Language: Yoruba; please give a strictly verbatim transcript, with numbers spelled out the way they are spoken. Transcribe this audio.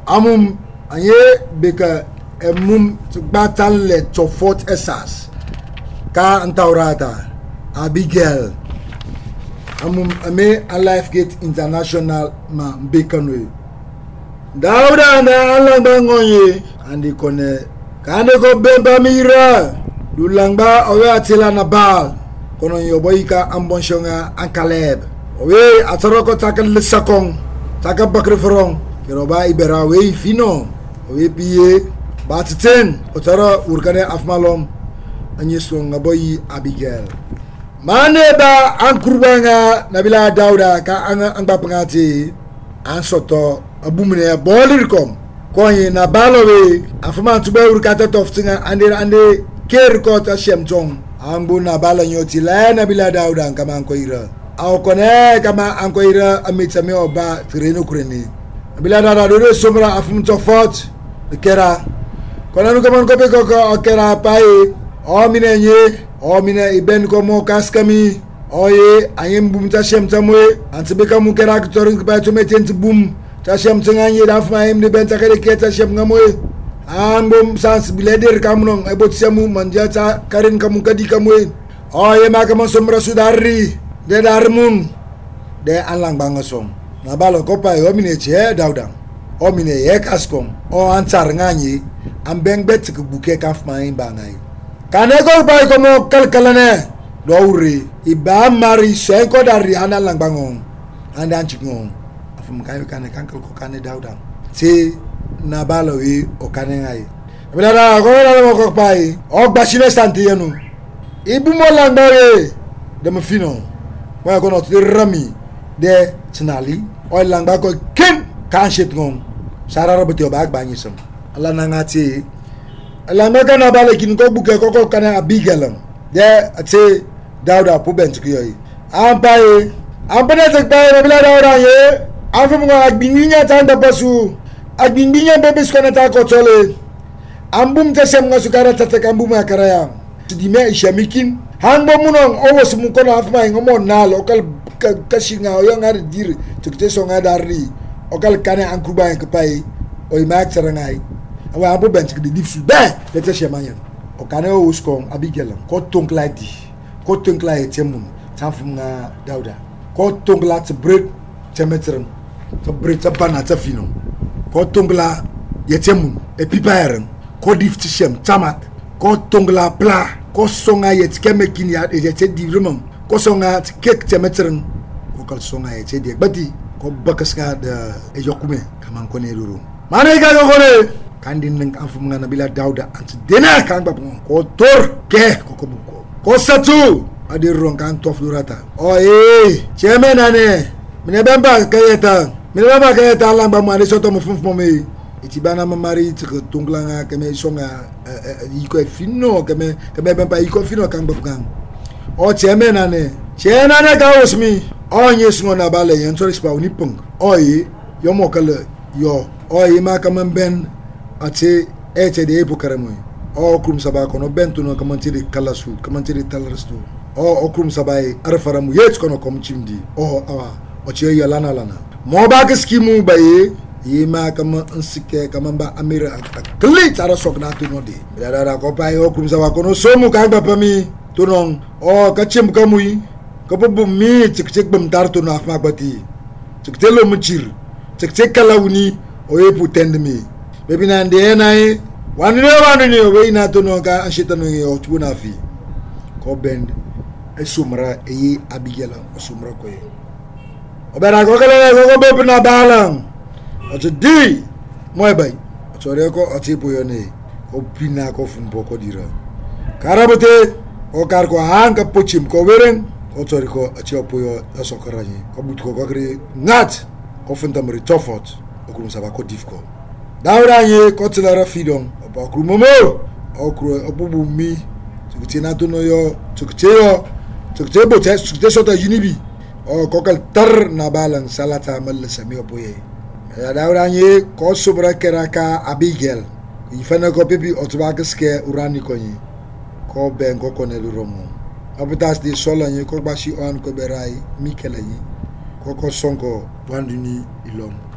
amum anye beka emum batal le chofot esas ka antaurata Abigail amum ame a Life Gate International ma bekanwe Dauda na alang bangonye andi kone kane ko bemba mira dulangba owe atila na bal kono yoboika ambonshonga ankaleb owe ataroko takan lesakong takan bakrefrong keroba ibera we fino owe piye batiten otara urkane afmalom anyeso ngaboyi Abigail maneba ankurbanga nabila Dauda ka anga anga pangati ansoto abumne bolirkom konye na balowe afuma tube urkata toftinga ande ande kerkota shemtong ambu na bala nyoti la nabila Dauda kama ankoira au kone kama ankoira amitame oba treno kureni nabila Dauda do somra afum tofot kera kona nu kama kope koko kera pai o minenye o mine iben komo kaskami oye ayem bum ta shemtamwe antibeka mukera ktorin ba to meten bum ta shemtanganye da afma em de ben ta kare keta shem ngamoy ambum sans bileder kamnon e bot semu manjata karin kamu kadi kamwe oye makama somra sudari de darmun de alang bangasom na balo kopa yo mine che Dauda o mine ye kaskom o antar nganye ambeng bet ke buke kafma em bangai kaneko bai komo kalkalane dowri iba mari senko dari ana lang bangong anda anchingong afum kayo kane kankal ko kane Dauda ti na balowi o kane ngai bila ko na mo ko pai o gbasine santi yenu ibu mo lang bare de mo fino wa ko no rami de tinali o lang ba ko ken kan shit ngom sarara beti o bag banyisam ala nangati ala mega na bale kin ko buke ko ko kana Abigail de ate Dauda pu bent kiyoyi ampaye ampane tek baye bila Dauda ye afum ngo agbinginya tanda basu agbinginya bebes kona ta ko tole ambum tesem ngo sukara tatek ambum akaraya dime ishamikin hanbo munong owos mun kono afma ngomo nal okal kashinga o yangar dir tukte songa dari okal kane ankuba en kpai o imak sarangai awa ambo bent ki difsu be lete shemayan o kane o uskom Abigail ko tonkla di ko tonkla etemun tafum nga Dauda ko tonkla te break temetren te break te bana te fino ko tonkla yetemun e pipaeren ko difti shem tamat ko tonkla pla ko songa yet kemekin ya yete di rumam ko songa kek temetren ko kal songa yete di bati ko bakaska de e yokume kaman ko ne duru mane ga go ne kandin nang afum nga nabila Dauda anti dena kan bab ko tor ke ko ko buko ko satu adir ron kan tof durata o eh chemenane mine bamba kayeta mine bamba kayeta lang ba mane soto mo fum me itibana mamari tiko tunglanga keme songa iko fino keme keme bamba iko fino kan bab kan o chemenane chenane ka osmi o nyesngo na bale yen so rispa unipung o eh yo mo kale yo o eh ma kaman ben ate ete de epokaramo o krum saba kono bentu no kamantiri kalasu kamantiri talrastu o okrum sabai arfaramu yet kono komchimdi o awa o che yalana lana mo ba skimu baye yima kama nsike kama ba amira kli tara sokna tu no de dara ko pai o krum saba kono somu ka ba pami tunon o kachim kamui ko bu mi tik tik bam dartu na afma bati tik telo mchir tik tik kalawni o yepu tendmi bebina ndenai wanu ne wanu ne we na to no ka anshitano yo tuna fi ko bend e sumra e Abigail o sumra ko e obera ko kala ko ko bepna balang o di moy bay o sore ko o tipo yo ne ko pina ko fun boko dira karabote o kar ko hanga pochim ko weren o sore ko a chopo yo asokarani ko but ko ko kri ngat ko fun tamri tofot o kum saba ko dif ko Dauda ye ko tlara fidon ba krumomo o kru obubu mi tukite na to no yo tukite yo tukite bo te tukite sota yinibi o kokal tar na balan salata mal sami opoye ya Dauda ye ko subra keraka Abigail ifana ko pepi otbakeske urani ko yi ko ben ko konelu romo abutas di solanye ko bashi on ko berai mikela yi ko ko sonko wanduni ilom